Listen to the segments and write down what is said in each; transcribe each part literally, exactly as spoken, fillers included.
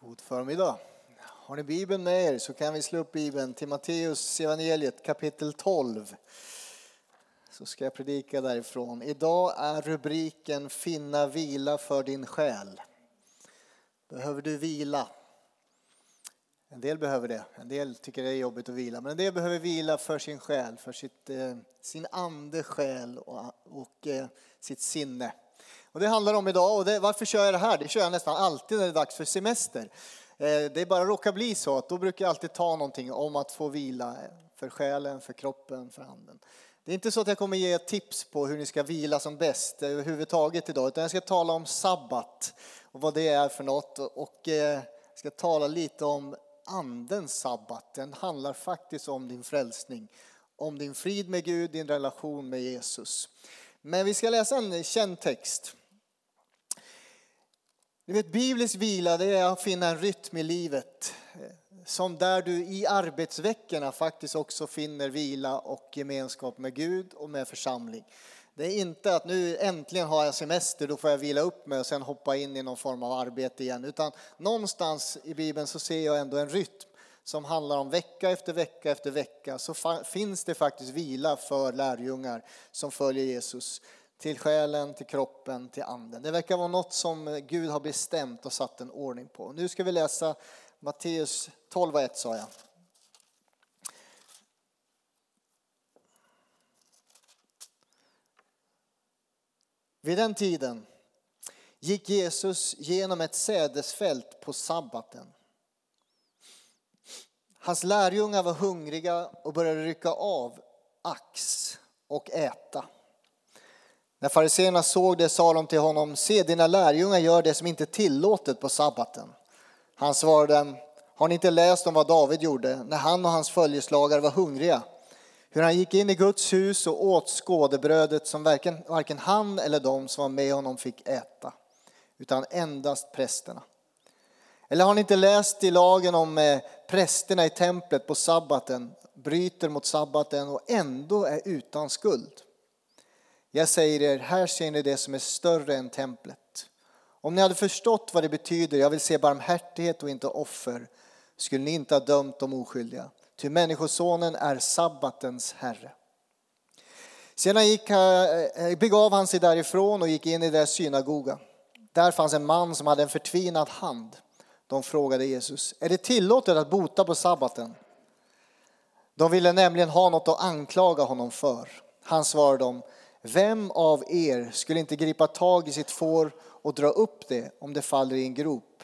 God förmiddag. Har ni Bibeln med er så kan vi slå upp Bibeln till Matteus evangeliet kapitel tolv. Så ska jag predika därifrån. Idag är rubriken Finna vila för din själ. Behöver du vila? En del behöver det. En del tycker det är jobbigt att vila. Men en del behöver vila för sin själ. För sitt, eh, sin ande, själ och, och eh, sitt sinne. Och det handlar om idag. Och det, varför kör jag det här? Det kör jag nästan alltid när det är dags för semester. Eh, det är bara råkar bli så att då brukar jag alltid ta någonting om att få vila. För själen, för kroppen, för anden. Det är inte så att jag kommer ge tips på hur ni ska vila som bäst överhuvudtaget idag. Utan jag ska tala om sabbat och vad det är för något. Och eh, jag ska tala lite om andens sabbat. Den handlar faktiskt om din frälsning. Om din frid med Gud, din relation med Jesus. Men vi ska läsa en känd text. Du vet, biblisk vila, det är att finna en rytm i livet. Som där du i arbetsveckorna faktiskt också finner vila och gemenskap med Gud och med församling. Det är inte att nu äntligen har jag semester, då får jag vila upp mig och sen hoppa in i någon form av arbete igen. Utan någonstans i Bibeln så ser jag ändå en rytm som handlar om vecka efter vecka efter vecka. Så fa- finns det faktiskt vila för lärjungar som följer Jesus. Till själen, till kroppen, till anden. Det verkar vara något som Gud har bestämt och satt en ordning på. Nu ska vi läsa Matteus tolv ett sa jag. Vid den tiden gick Jesus genom ett sädesfält på sabbaten. Hans lärjungar var hungriga och började rycka av ax och äta. När fariséerna såg det sa de till honom: se, dina lärjungar gör det som inte är tillåtet på sabbaten. Han svarade: har ni inte läst om vad David gjorde när han och hans följeslagare var hungriga? Hur han gick in i Guds hus och åt skådebrödet som varken, varken han eller de som var med honom fick äta, utan endast prästerna. Eller har ni inte läst i lagen om eh, prästerna i templet på sabbaten bryter mot sabbaten och ändå är utan skuld? Jag säger er, här ser ni det som är större än templet. Om ni hade förstått vad det betyder, jag vill se barmhärtighet och inte offer, skulle ni inte ha dömt de oskyldiga. Ty människosonen är sabbatens herre. Sedan gick, begav han sig därifrån och gick in i deras synagoga. Där fanns en man som hade en förtvinad hand. De frågade Jesus: är det tillåtet att bota på sabbaten? De ville nämligen ha något att anklaga honom för. Han svarade dem: vem av er skulle inte gripa tag i sitt får och dra upp det om det faller i en grop?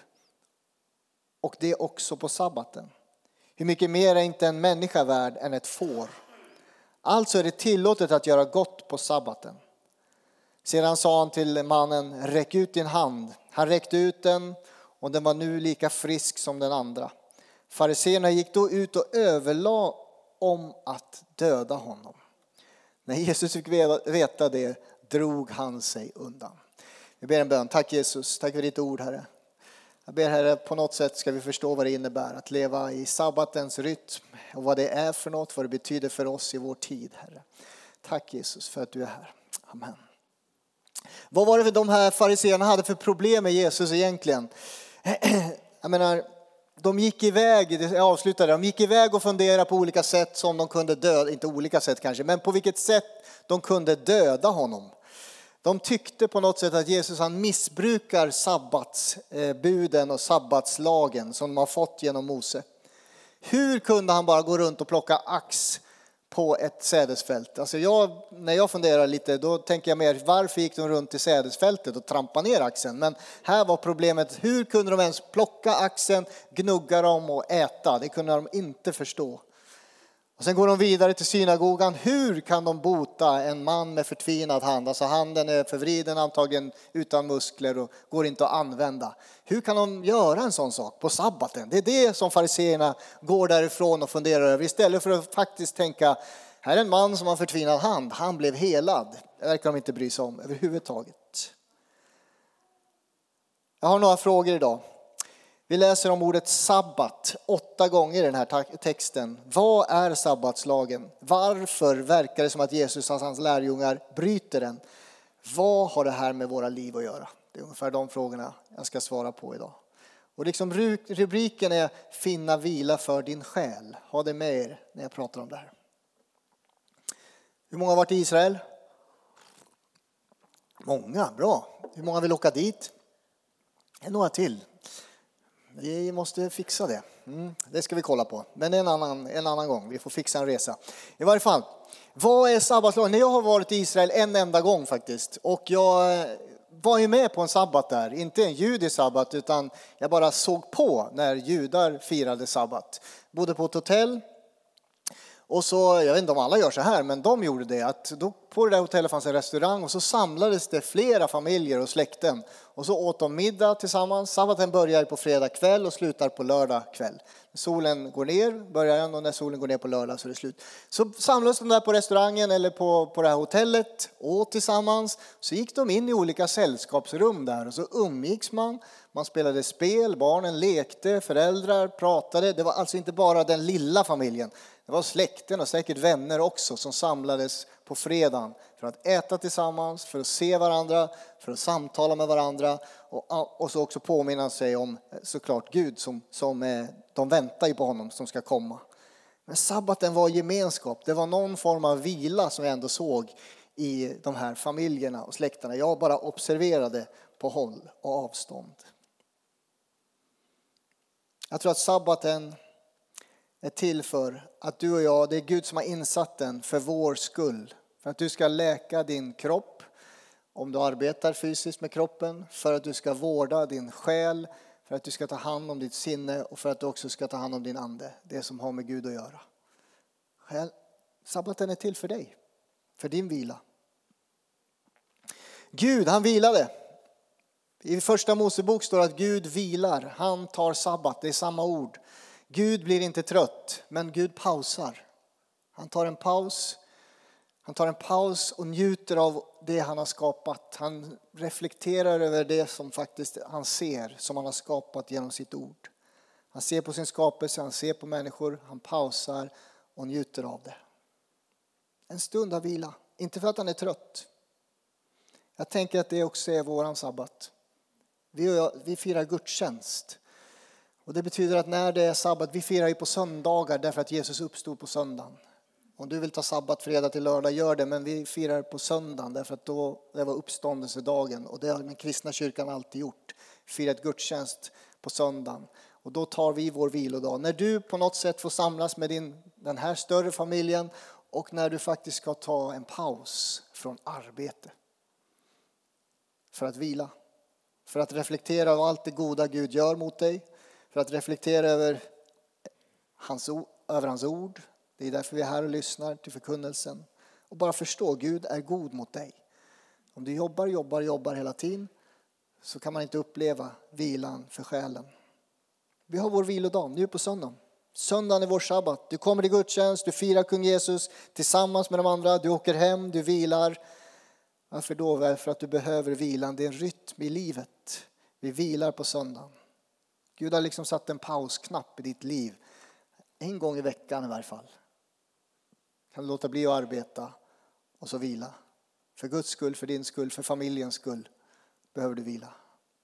Och det också på sabbaten. Hur mycket mer är inte en människa värd än ett får? Alltså är det tillåtet att göra gott på sabbaten. Sedan sa han till mannen: räck ut din hand. Han räckte ut den och den var nu lika frisk som den andra. Fariséerna gick då ut och överlade om att döda honom. När Jesus fick veta det drog han sig undan. Vi ber en bön. Tack Jesus, tack för ditt ord, Herre. Jag ber, Herre, på något sätt ska vi förstå vad det innebär att leva i sabbatens rytm och vad det är för något, vad det betyder för oss i vår tid, Herre. Tack Jesus för att du är här. Amen. Vad var det de här fariséerna hade för problem med Jesus egentligen? Jag menar, de gick iväg, jag avslutade, de gick iväg och funderade på olika sätt som de kunde döda, inte olika sätt kanske, men på vilket sätt de kunde döda honom. De tyckte på något sätt att Jesus han missbrukar sabbatsbuden och sabbatslagen som de har fått genom Mose. Hur kunde han bara gå runt och plocka ax på ett sädesfält? Alltså jag, när jag funderar lite, då tänker jag mer, varför gick de runt i sädesfältet och trampade ner axen? Men här var problemet, hur kunde de ens plocka axen, gnugga dem och äta? Det kunde de inte förstå. Och sen går de vidare till synagogan. Hur kan de bota en man med förtvinad hand? Alltså handen är förvriden, antagligen utan muskler och går inte att använda. Hur kan de göra en sån sak på sabbaten? Det är det som fariséerna går därifrån och funderar över. Istället för att faktiskt tänka, här är en man som har förtvinad hand. Han blev helad. Det verkar de inte bry sig om överhuvudtaget. Jag har några frågor idag. Vi läser om ordet sabbat åtta gånger i den här texten. Vad är sabbatslagen? Varför verkar det som att Jesus och hans lärjungar bryter den? Vad har det här med våra liv att göra? Det är ungefär de frågorna jag ska svara på idag. Och liksom rubriken är finna vila för din själ. Ha det med er när jag pratar om det här. Hur många har varit i Israel? Många, bra. Hur många vill åka dit? Några till. Vi måste fixa det. Mm, det ska vi kolla på. Men en annan, en annan gång. Vi får fixa en resa. I varje fall, vad är sabbatslagen? Jag har varit i Israel en enda gång faktiskt. Och jag var ju med på en sabbat där. Inte en judisk sabbat, utan jag bara såg på när judar firade sabbat. Bodde på ett hotell. Och så, jag vet inte om alla gör så här, men de gjorde det. Att då på det där hotellet fanns en restaurang och så samlades det flera familjer och släkten. Och så åt de middag tillsammans. Sabbaten börjar på fredag kväll och slutar på lördag kväll. När solen går ner börjar den och när solen går ner på lördag så är det slut. Så samlades de där på restaurangen eller på, på det här hotellet, åt tillsammans. Så gick de in i olika sällskapsrum där och så umgicks man. Man spelade spel, barnen lekte, föräldrar pratade. Det var alltså inte bara den lilla familjen. Det var släkten och säkert vänner också som samlades på fredagen för att äta tillsammans, för att se varandra, för att samtala med varandra och, och så också påminna sig om såklart Gud som, som de väntar ju på honom som ska komma. Men sabbaten var gemenskap, det var någon form av vila som jag ändå såg i de här familjerna och släkterna. Jag bara observerade på håll och avstånd. Jag tror att sabbaten är till för att du och jag, det är Gud som har insatt den för vår skull. För att du ska läka din kropp, om du arbetar fysiskt med kroppen. För att du ska vårda din själ, för att du ska ta hand om ditt sinne och för att du också ska ta hand om din ande. Det som har med Gud att göra. Sabbaten är till för dig, för din vila. Gud, han vilade. I första Mosebok står att Gud vilar, han tar sabbat, det är samma ord. Gud blir inte trött, men Gud pausar. Han tar en paus. Han tar en paus och njuter av det han har skapat. Han reflekterar över det som faktiskt han ser, som han har skapat genom sitt ord. Han ser på sin skapelse, han ser på människor, han pausar och njuter av det. En stund av vila, inte för att han är trött. Jag tänker att det också är våran sabbat. Vi, och jag, vi firar gudstjänst. Och det betyder att när det är sabbat, vi firar ju på söndagar därför att Jesus uppstod på söndagen. Om du vill ta sabbat fredag till lördag, gör det. Men vi firar på söndagen därför att då det var uppståndelsedagen. Och det har den kristna kyrkan alltid gjort. Firat gudstjänst på söndagen. Och då tar vi vår vilodag. När du på något sätt får samlas med din, den här större familjen. Och när du faktiskt ska ta en paus från arbete. För att vila. För att reflektera över allt det goda Gud gör mot dig. För att reflektera över hans, över hans ord. Det är därför vi är här och lyssnar till förkunnelsen. Och bara förstå, Gud är god mot dig. Om du jobbar, jobbar, jobbar hela tiden. Så kan man inte uppleva vilan för själen. Vi har vår vilodag nu på söndagen. Söndagen är vår sabbat. Du kommer till gudstjänst, du firar kung Jesus tillsammans med de andra. Du åker hem, du vilar. Varför då? För att du behöver vilan. Det är en rytm i livet. Vi vilar på söndagen. Gud har liksom satt en pausknapp i ditt liv. En gång i veckan i varje fall. Kan du låta bli att arbeta och så vila. För Guds skull, för din skull, för familjens skull behöver du vila.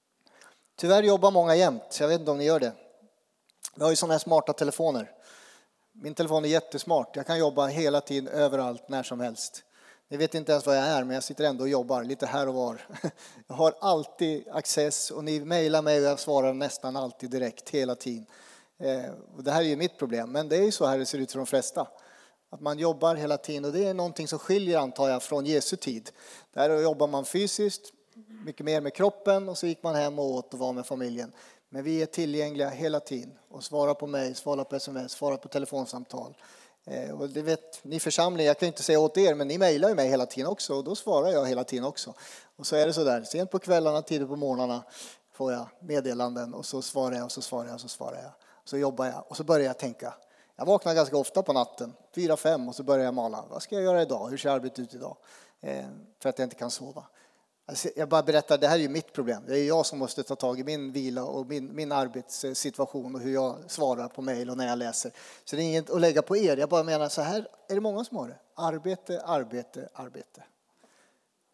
Tyvärr jobbar många jämt. Jag vet inte om ni gör det. Vi har ju sådana här smarta telefoner. Min telefon är jättesmart. Jag kan jobba hela tiden, överallt, när som helst. Ni vet inte ens vad jag är, men jag sitter ändå och jobbar lite här och var. Jag har alltid access och ni mejlar mig och jag svarar nästan alltid direkt hela tiden. Eh, och det här är ju mitt problem, men det är ju så här det ser ut för de flesta. Att man jobbar hela tiden och det är någonting som skiljer, antar jag, från Jesu tid. Där jobbar man fysiskt, mycket mer med kroppen och så gick man hem och åt och var med familjen. Men vi är tillgängliga hela tiden och svarar på mig, svarar på sms, svarar på telefonsamtal. Och det vet ni församling, jag kan inte säga åt er, men ni mejlar ju mig hela tiden också och då svarar jag hela tiden också. Och så är det så där, sent på kvällarna, tidigt på morgnarna får jag meddelanden och så svarar jag och så svarar jag och så svarar jag. Så jobbar jag och så börjar jag tänka. Jag vaknar ganska ofta på natten, fyra, fem och så börjar jag mala. Vad ska jag göra idag? Hur ser arbetet ut idag? Eh, för att jag inte kan sova. Alltså, jag bara berättar, det här är ju mitt problem. Det är jag som måste ta tag i min vila och min, min arbetssituation och hur jag svarar på mejl och när jag läser. Så det är inget att lägga på er. Jag bara menar så här, är det många som har det? Arbete, arbete, arbete.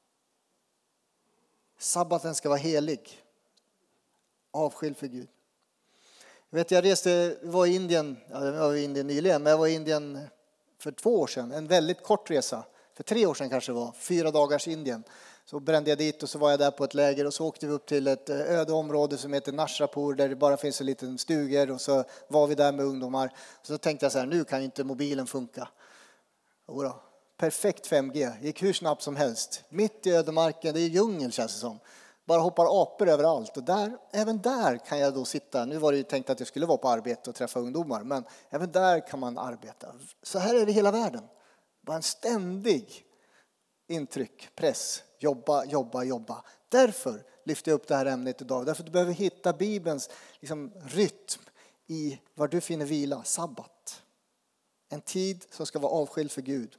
Sabbaten ska vara helig. Avskild för Gud. Jag vet, jag reste, var i Indien, ja, jag var i Indien nyligen, men jag var i Indien för två år sedan. En väldigt kort resa. För tre år sedan kanske det var. Fyra dagars Indien. Så brände jag dit och så var jag där på ett läger. Och så åkte vi upp till ett öde område som heter Nashrapur. Där det bara finns en liten stugor. Och så var vi där med ungdomar. Och så tänkte jag så här, nu kan inte mobilen funka. Jodå, perfekt fem G. Gick hur snabbt som helst. Mitt i ödemarken, det är djungel känns det som. Bara hoppar apor överallt. Och där, även där kan jag då sitta. Nu var det ju tänkt att jag skulle vara på arbete och träffa ungdomar. Men även där kan man arbeta. Så här är det i hela världen. Bara en ständig intryck, press. Jobba, jobba, jobba. Därför lyfter jag upp det här ämnet idag. Därför att du behöver hitta Bibelns liksom, rytm i var du finner vila. Sabbat. En tid som ska vara avskild för Gud.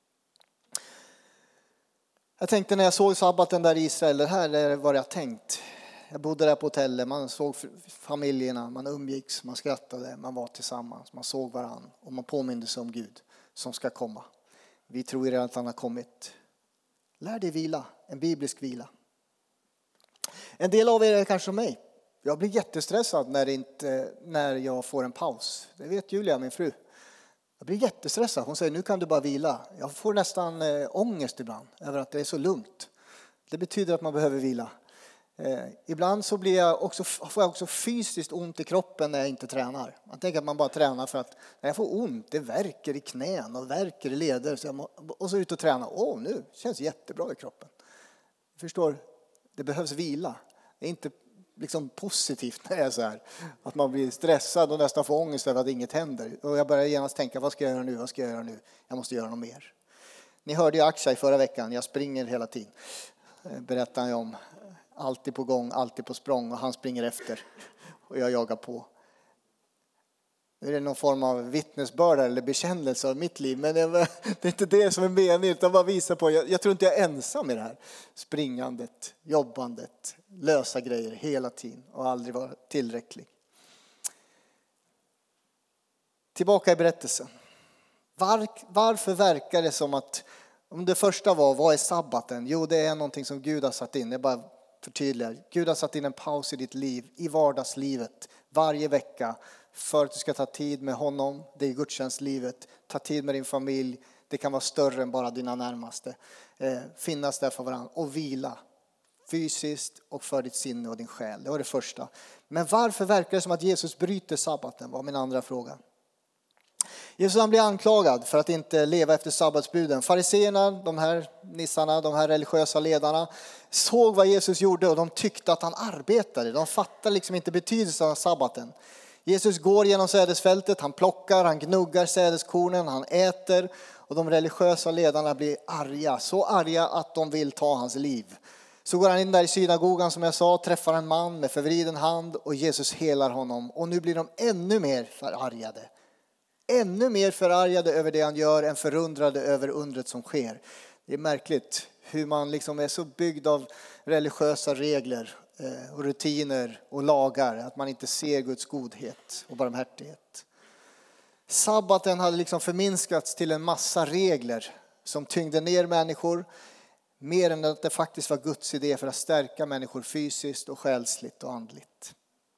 Jag tänkte när jag såg sabbaten där i Israel, det här är vad jag tänkt. Jag bodde där på hotellet, man såg familjerna, man umgicks, man skrattade, man var tillsammans, man såg varann och man påminde sig om Gud som ska komma. Vi tror redan att han har kommit. Lär dig vila, en biblisk vila. En del av er är kanske som mig. Jag blir jättestressad när, inte, när jag får en paus. Det vet Julia, min fru. Jag blir jättestressad. Hon säger, nu kan du bara vila. Jag får nästan äh, ångest ibland över att det är så lugnt. Det betyder att man behöver vila. Eh, ibland så blir jag också, får jag också fysiskt ont i kroppen när jag inte tränar. Man tänker att man bara tränar för att när jag får ont, det värker i knän och värker i leder. Så jag må, och så ut och träna. Åh, nu känns jättebra i kroppen. Jag förstår, det behövs vila. Det är inte liksom positivt när det är så här. Att man blir stressad och nästan får ångest över att inget händer. Och jag börjar genast tänka, vad ska jag göra nu? Vad ska jag göra nu? Jag måste göra något mer. Ni hörde ju Akshay förra veckan. Jag springer hela tiden. Berättar jag om. Alltid på gång, alltid på språng. Och han springer efter. Och jag jagar på. Nu är det någon form av vittnesbörd eller bekännelse av mitt liv. Men det är, det är inte det som är meningen. Utan bara visa på. Jag, jag tror inte jag är ensam i det här. Springandet, jobbandet, lösa grejer hela tiden. Och aldrig vara tillräcklig. Tillbaka i berättelsen. Var, varför verkar det som att... Om det första var, vad är sabbaten? Jo, det är någonting som Gud har satt in. Det är bara förtydligar. Gud har satt in en paus i ditt liv, i vardagslivet. Varje vecka. För att du ska ta tid med honom. Det är gudstjänstlivet. Ta tid med din familj. Det kan vara större än bara dina närmaste. Eh, finnas där för varandra. Och vila. Fysiskt och för ditt sinne och din själ. Det var det första. Men varför verkar det som att Jesus bryter sabbaten? Var min andra fråga. Jesus han blir anklagad för att inte leva efter sabbatsbuden. Fariseerna, de här nissarna, de här religiösa ledarna såg vad Jesus gjorde och de tyckte att han arbetade. De fattade liksom inte betydelsen av sabbaten. Jesus går genom sädesfältet, han plockar, han gnuggar sädeskornen, han äter. Och de religiösa ledarna blir arga, så arga att de vill ta hans liv. Så går han in där i synagogan som jag sa, träffar en man med förvriden hand och Jesus helar honom. Och nu blir de ännu mer förargade. Ännu mer förargade över det han gör än förundrade över undret som sker. Det är märkligt hur man liksom är så byggd av religiösa regler och rutiner och lagar att man inte ser Guds godhet och barmhärtighet. Sabbaten hade liksom förminskats till en massa regler som tyngde ner människor mer än att det faktiskt var Guds idé för att stärka människor fysiskt och själsligt och andligt.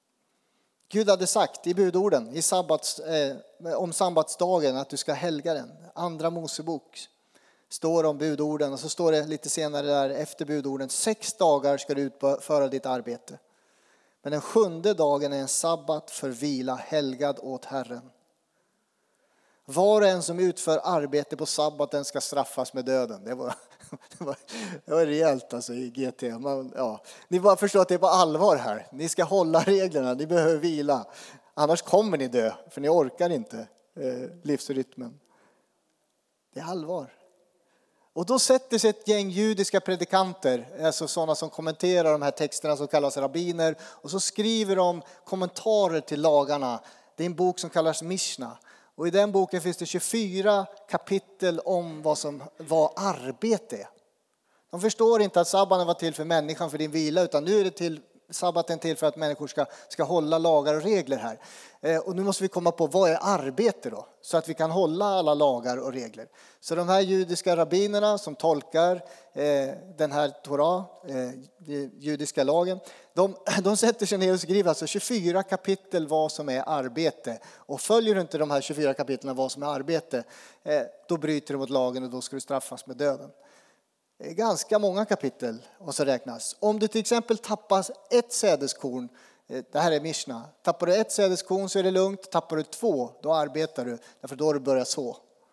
Gud hade sagt i budorden i sabbats, eh, om sabbatsdagen att du ska helga den. Andra Mosebok står om budorden och så står det lite senare där efter budorden. Sex dagar ska du utföra ditt arbete. Men den sjunde dagen är en sabbat för vila, helgad åt Herren. Var och en som utför arbete på sabbaten ska straffas med döden. Det var, det var, det var rejält alltså i G T. Man, ja. Ni bara förstår att det är på allvar här. Ni ska hålla reglerna, ni behöver vila. Annars kommer ni dö, för ni orkar inte eh, livsrytmen. Det är allvar. Och då sätter sig ett gäng judiska predikanter, alltså sådana som kommenterar de här texterna som kallas rabbiner. Och så skriver de kommentarer till lagarna. Det är en bok som kallas Mishna. Och i den boken finns det tjugofyra kapitel om vad som var arbete. De förstår inte att sabbaten var till för människan för din vila, utan nu är det till Sabbaten är till för att människor ska, ska hålla lagar och regler här. Eh, och nu måste vi komma på, vad är arbete då? Så att vi kan hålla alla lagar och regler. Så de här judiska rabbinerna som tolkar eh, den här Torah, eh, judiska lagen, de, de sätter sig ner och skriver alltså tjugofyra kapitel vad som är arbete. Och följer du inte de här tjugofyra kapitlen vad som är arbete, eh, då bryter du mot lagen och då ska du straffas med döden. Det är ganska många kapitel och så räknas. Om du till exempel tappar ett sädeskorn, det här är Mishna. Tappar du ett sädeskorn så är det lugnt. Tappar du två, då arbetar du. Därför då har du börjat så.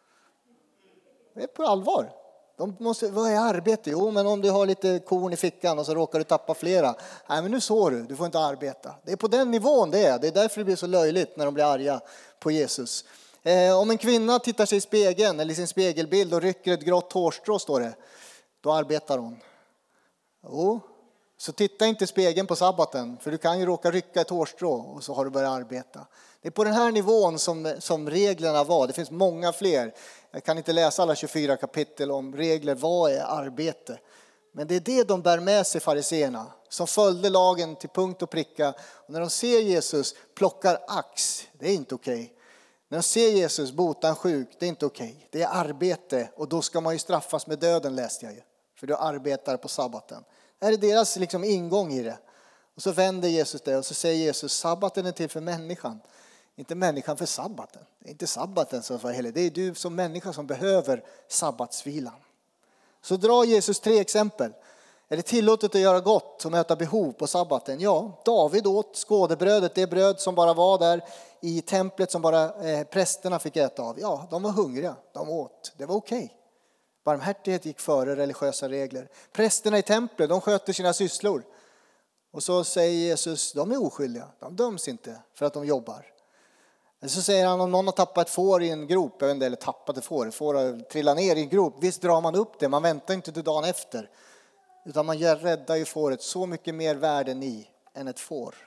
Det är på allvar. De måste, vad är arbete? Jo, men om du har lite korn i fickan och så råkar du tappa flera. Nej, men nu så du. Du får inte arbeta. Det är på den nivån det är. Det är därför det blir så löjligt när de blir arga på Jesus. Eh, om en kvinna tittar sig i spegeln eller i sin spegelbild och rycker ett grått hårstrå, står det. Då arbetar hon. Jo. Så titta inte i spegeln på sabbaten, för du kan ju råka rycka ett hårstrå och så har du börjat arbeta. Det är på den här nivån som, som reglerna var. Det finns många fler. Jag kan inte läsa alla tjugofyra kapitel om regler. Vad är arbete? Men det är det de bär med sig, fariseerna, som följde lagen till punkt och pricka. Och när de ser Jesus plockar ax, det är inte okej. Okay. När de ser Jesus bota en sjuk, det är inte okej. Okay. Det är arbete och då ska man ju straffas med döden, läste jag ju. För du arbetar på sabbaten. Det är deras liksom ingång i det. Och så vänder Jesus det och så säger Jesus, sabbaten är till för människan. Inte människan för sabbaten. Det är inte sabbaten som var helig. Det är du som människa som behöver sabbatsvilan. Så drar Jesus tre exempel. Är det tillåtet att göra gott och möta behov på sabbaten? Ja, David åt skådebrödet, det bröd som bara var där i templet som bara eh, prästerna fick äta av. Ja, de var hungriga, de åt. Det var okej. Okay. Barmhärtighet gick före religiösa regler. Prästerna i templet, de sköter sina sysslor. Och så säger Jesus, de är oskyldiga. De döms inte för att de jobbar. Eller så säger han, om någon har tappat ett får i en grop, jag vet inte, eller tappat ett får, får har trillat ner i en grop. Visst drar man upp det, man väntar inte till dagen efter. Utan man gör, räddar ju fåret så mycket mer värde ni än ett får.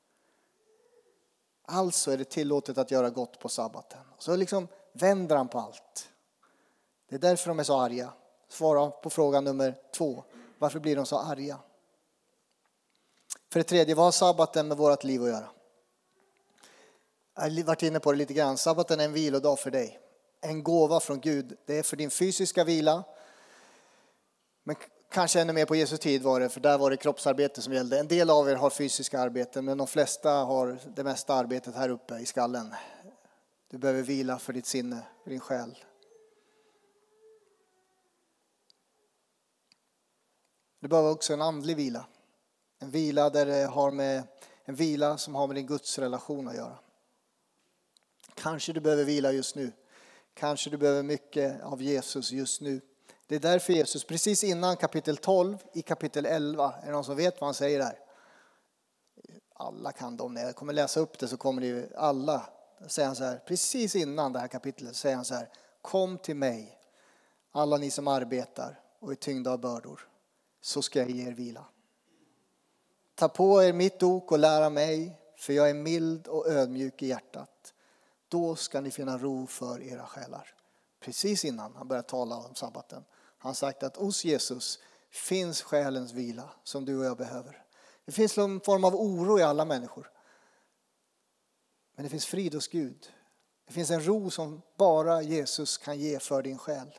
Alltså är det tillåtet att göra gott på sabbaten. Så liksom vänder han på allt. Det är därför de är så arga. Svara på fråga nummer två. Varför blir de så arga? För det tredje, vad har sabbaten med vårt liv att göra? Jag har varit inne på det lite grann. Sabbaten är en vilodag för dig. En gåva från Gud. Det är för din fysiska vila. Men kanske ännu mer på Jesu tid var det. För där var det kroppsarbete som gällde. En del av er har fysiska arbeten. Men de flesta har det mesta arbetet här uppe i skallen. Du behöver vila för ditt sinne, för din själ. Det behöver också en andlig vila. En vila där det har med en vila som har med din Guds relation att göra. Kanske du behöver vila just nu. Kanske du behöver mycket av Jesus just nu. Det är därför Jesus precis innan kapitel tolv i kapitel elva, är det någon som vet vad han säger där? Alla kan de, när jag kommer läsa upp det så kommer det alla säga han så här. Precis innan det här kapitlet säger han så här. Kom till mig, alla ni som arbetar och är tyngda av bördor. Så ska jag ge er vila. Ta på er mitt ok och lära mig, för jag är mild och ödmjuk i hjärtat. Då ska ni finna ro för era själar. Precis innan han började tala om sabbaten. Han sagt att hos Jesus finns själens vila som du och jag behöver. Det finns en form av oro i alla människor. Men det finns frid hos Gud. Det finns en ro som bara Jesus kan ge för din själ.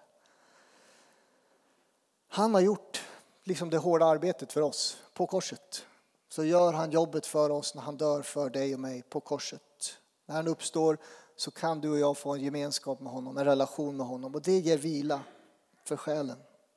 Han har gjort liksom det hårda arbetet för oss på korset. Så gör han jobbet för oss när han dör för dig och mig på korset. När han uppstår så kan du och jag få en gemenskap med honom, en relation med honom. Och det ger vila för själen.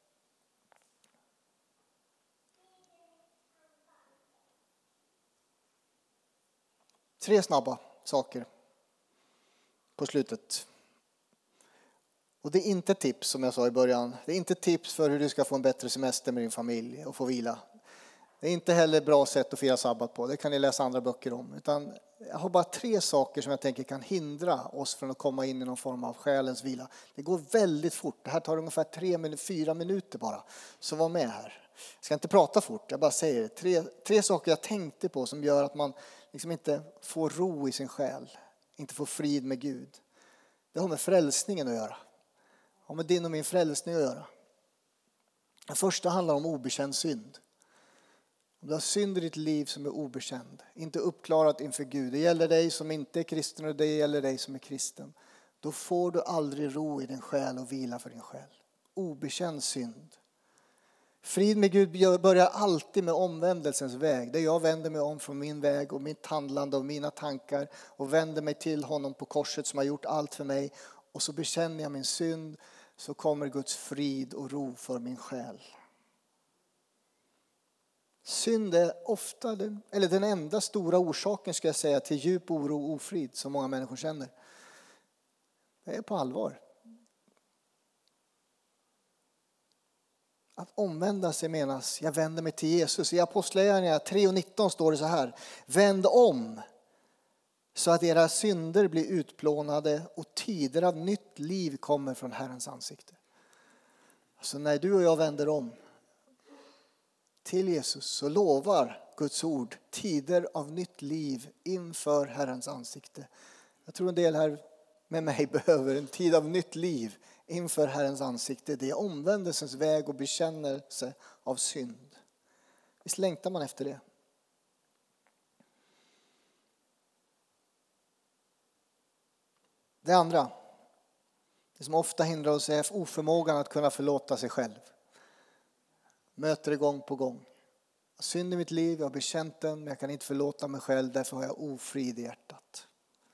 Tre snabba saker på slutet. Och det är inte tips, som jag sa i början. Det är inte tips för hur du ska få en bättre semester med din familj och få vila. Det är inte heller ett bra sätt att fira sabbat på. Det kan ni läsa andra böcker om. Utan jag har bara tre saker som jag tänker kan hindra oss från att komma in i någon form av själens vila. Det går väldigt fort. Det här tar ungefär tre, fyra minuter bara. Så var med här. Jag ska inte prata fort. Jag bara säger det. Tre, tre saker jag tänkte på som gör att man liksom inte får ro i sin själ. Inte får frid med Gud. Det har med frälsningen att göra. Det har med din och min frälsning att göra. Det första handlar om obekänd synd. Om du har synd i ditt liv som är obekänd, inte uppklarat inför Gud. Det gäller dig som inte är kristen och det gäller dig som är kristen. Då får du aldrig ro i din själ och vila för din själ. Obekänd synd. Frid med Gud börjar alltid med omvändelsens väg. Där jag vänder mig om från min väg och mitt handlande och mina tankar. Och vänder mig till honom på korset som har gjort allt för mig. Och så bekänner jag min synd. Så kommer Guds frid och ro för min själ. Synd är ofta den, eller den enda stora orsaken ska jag säga till djup oro och ofrid som många människor känner. Det är på allvar. Att omvända sig menas, jag vänder mig till Jesus. I Apostlagärningarna tre och nitton står det så här. Vänd om så att era synder blir utplånade och tider av nytt liv kommer från Herrens ansikte. Så när du och jag vänder om till Jesus så lovar Guds ord tider av nytt liv inför Herrens ansikte. Jag tror en del här med mig behöver en tid av nytt liv inför Herrens ansikte. Det är omvändelsens väg och bekännelse av synd. Visst längtar man efter det? Det andra, det som ofta hindrar oss är oförmågan att kunna förlåta sig själv. Möter det gång på gång. Jag har synd i mitt liv, jag har bekänt den, men jag kan inte förlåta mig själv, därför har jag ofrid i hjärtat.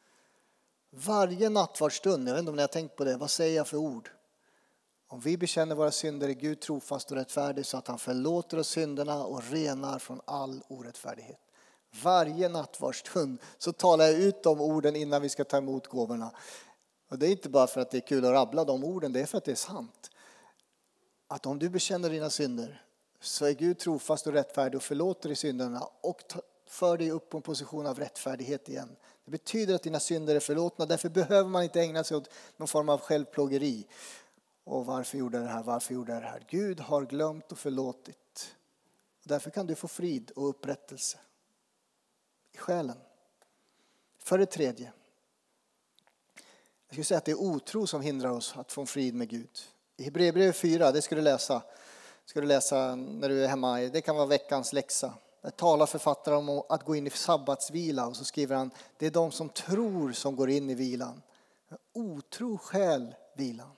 Varje nattvardsstund, jag vet inte om ni har tänkt på det, vad säger jag för ord? Om vi bekänner våra synder är Gud trofast och rättfärdig så att han förlåter oss synderna och renar från all orättfärdighet. Varje nattvardsstund så talar jag ut de orden innan vi ska ta emot gåvorna. Och det är inte bara för att det är kul att rabbla de orden, det är för att det är sant. Att om du bekänner dina synder så är Gud trofast och rättfärdig och förlåter dig synderna och för dig upp på en position av rättfärdighet igen. Det betyder att dina synder är förlåtna. Därför behöver man inte ägna sig åt någon form av självplågeri. Och varför gjorde jag det här? Varför gjorde jag det här? Gud har glömt och förlåtit. Därför kan du få frid och upprättelse i själen. För det tredje. Jag skulle säga att det är otro som hindrar oss att få frid med Gud. I Hebreerbrevet fyra, det ska du läsa. Ska du läsa när du är hemma. Det kan vara veckans läxa. Där talar författaren om att gå in i sabbatsvila. Och så skriver han, det är de som tror som går in i vilan. Otro själ vilan.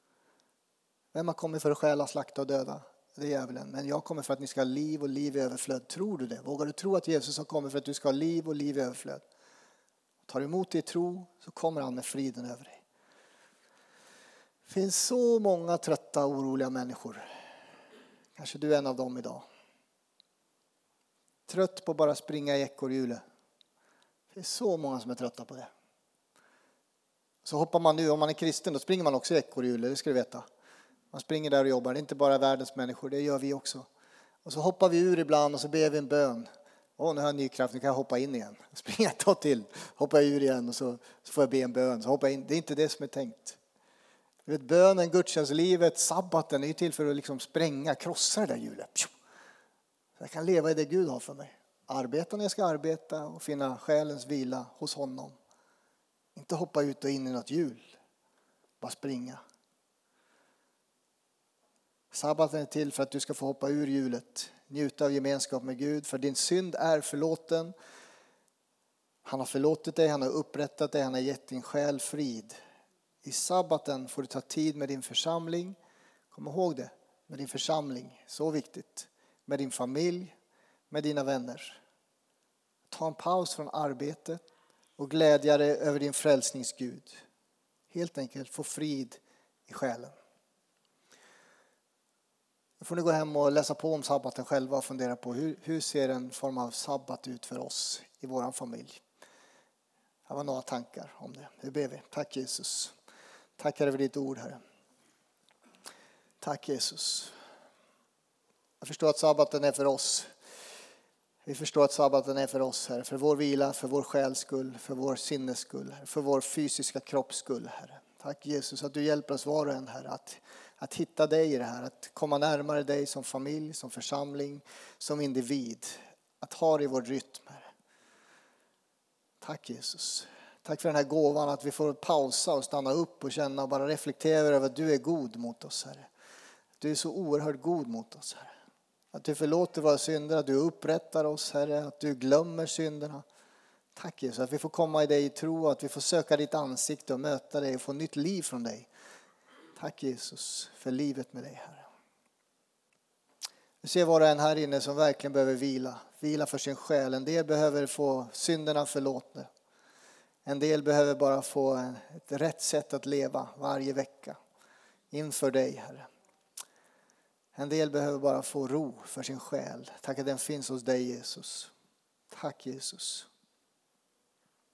Vem har kommit för att stjäla, slakta och döda? Det är djävulen. Men jag kommer för att ni ska ha liv och liv i överflöd. Tror du det? Vågar du tro att Jesus har kommit för att du ska ha liv och liv i överflöd? Tar du emot det i tro så kommer han med friden över dig. Det finns så många trötta och oroliga människor. Kanske du är en av dem idag. Trött på att bara springa i ekorrhjulet. Det är så många som är trötta på det. Så hoppar man nu, om man är kristen, då springer man också i ekorrhjulet, det ska du veta. Man springer där och jobbar, det är inte bara världens människor, det gör vi också. Och så hoppar vi ur ibland och så ber vi en bön. Åh, nu har jag ny kraft, nu kan jag hoppa in igen. Springa ett tag till, hoppa ur igen och så, så får jag be en bön. Så hoppa in. Det är inte det som är tänkt. Du vet, bönen, gudstjänstlivet, sabbaten är ju till för att liksom spränga, krossa det där hjulet. Så jag kan leva i det Gud har för mig. Arbeta när jag ska arbeta och finna själens vila hos honom. Inte hoppa ut och in i något hjul. Bara springa. Sabbaten är till för att du ska få hoppa ur hjulet. Njuta av gemenskap med Gud. För din synd är förlåten. Han har förlåtit dig, han har upprättat dig, han har gett din själ frid. I sabbaten får du ta tid med din församling. Kom ihåg det, med din församling. Så viktigt. Med din familj, med dina vänner. Ta en paus från arbetet och glädja dig över din frälsningsgud. Helt enkelt få frid i själen. Nu får ni gå hem och läsa på om sabbaten själva och fundera på hur, hur ser en form av sabbat ut för oss i vår familj. Det var några tankar om det. Nu ber vi. Tack Jesus. Tack Herre för ditt ord, Herre. Tack Jesus. Jag förstår att sabbaten är för oss. Vi förstår att sabbaten är för oss, Herre. För vår vila, för vår själs skull, för vår sinnes skull, för vår fysiska kropps skull, Herre. Tack Jesus att du hjälper oss var och en, Herre, att, att hitta dig i det här. Att komma närmare dig som familj, som församling, som individ. Att ha det i vår rytm, Herre. Tack Jesus. Tack för den här gåvan att vi får pausa och stanna upp och känna och bara reflektera över att du är god mot oss, Herre. Du är så oerhört god mot oss, Herre. Att du förlåter våra synder, att du upprättar oss, Herre, att du glömmer synderna. Tack Jesus att vi får komma i dig i tro, att vi får söka ditt ansikte och möta dig och få nytt liv från dig. Tack Jesus för livet med dig, Herre. Vi ser var det en här inne som verkligen behöver vila. Vila för sin själ. En del behöver få synderna förlåtna. En del behöver bara få ett rätt sätt att leva varje vecka inför dig, Herre. En del behöver bara få ro för sin själ. Tack att den finns hos dig, Jesus. Tack Jesus.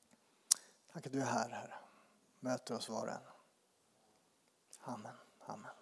Tack att du är här, Herre. Möter oss var och en. Amen. Amen.